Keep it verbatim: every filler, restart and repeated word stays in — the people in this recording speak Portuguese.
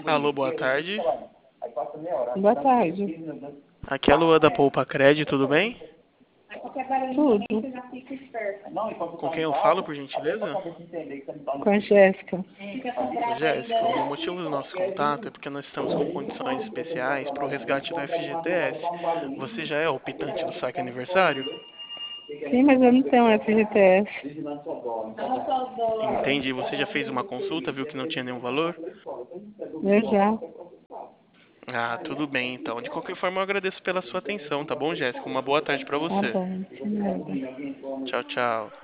Alô, boa tarde. Boa tarde. Aqui é a Lua da Poupa Cred, tudo bem? Tudo. Com quem eu falo, por gentileza? Com a Jéssica. Jéssica, o motivo do nosso contato é porque nós estamos com condições especiais para o resgate do F G T S. Você já é optante do saque aniversário? Sim, mas eu não tenho F G T S. Entendi. Você já fez uma consulta, viu que não tinha nenhum valor? Eu já. Ah, tudo bem então. De qualquer forma, eu agradeço pela sua atenção, tá bom, Jéssica? Uma boa tarde para Tá você. bom. De nada. Tchau, tchau.